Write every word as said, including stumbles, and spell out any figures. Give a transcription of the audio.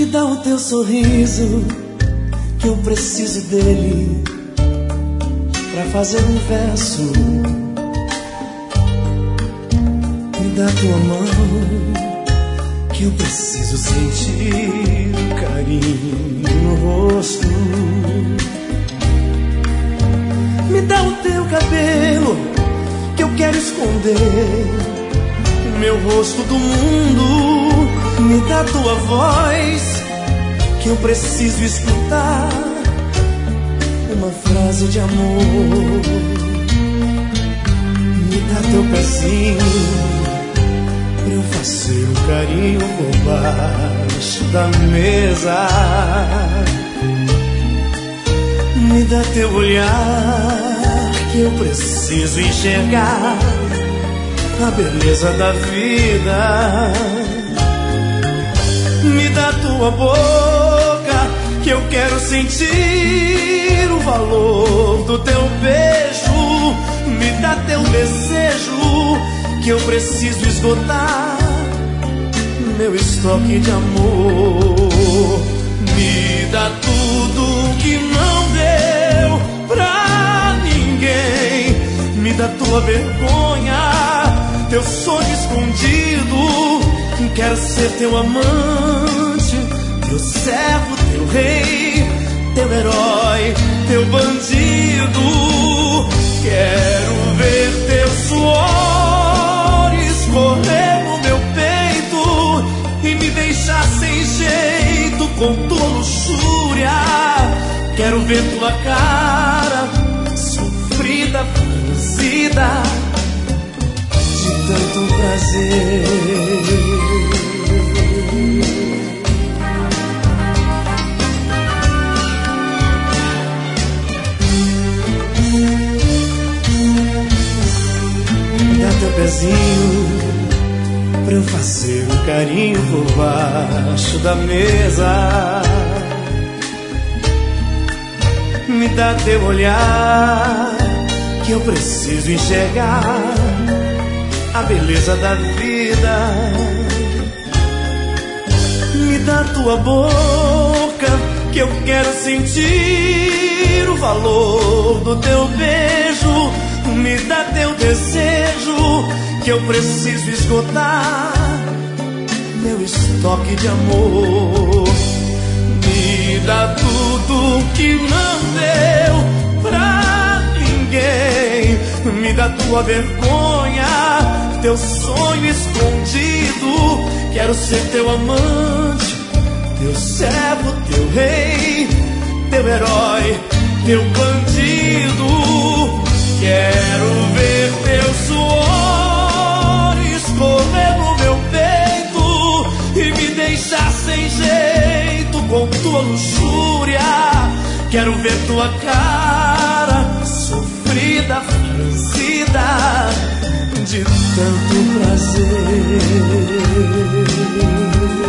dá o teu sorriso, que eu preciso dele pra fazer um verso. Me dá tua mão, que eu preciso sentir o carinho no rosto. Me dá o teu cabelo, que eu quero esconder meu rosto do mundo. Me dá tua voz, que eu preciso escutar uma frase de amor. Me dá teu pezinho, pra eu fazer um carinho por baixo da mesa. Me dá teu olhar, que eu preciso enxergar a beleza da vida. Me dá tua boca, que eu quero sentir o valor do teu beijo. Me dá teu desejo, que eu preciso esgotar meu estoque de amor. Me dá tudo que não deu pra ninguém. Me dá tua vergonha, teu sonho escondido. Quero ser teu amante, teu servo, teu rei, teu herói, teu bandido. Quero ver teu suor escorrer no meu peito e me deixar sem jeito com tua luxúria. Quero ver tua cara sofrida, franzida de tanto prazer. Teu pezinho, pra eu fazer um carinho por baixo da mesa. Me dá teu olhar, que eu preciso enxergar a beleza da vida. Me dá tua boca, que eu quero sentir o valor do teu beijo. Me dá teu desejo, que eu preciso esgotar meu estoque de amor. Me dá tudo que não deu pra ninguém. Me dá tua vergonha, teu sonho escondido. Quero ser teu amante, teu servo, teu rei, teu herói, teu bandido. Quero ver teu suor escorrer no meu peito e me deixar sem jeito com tua luxúria. Quero ver tua cara sofrida, franzida de tanto prazer.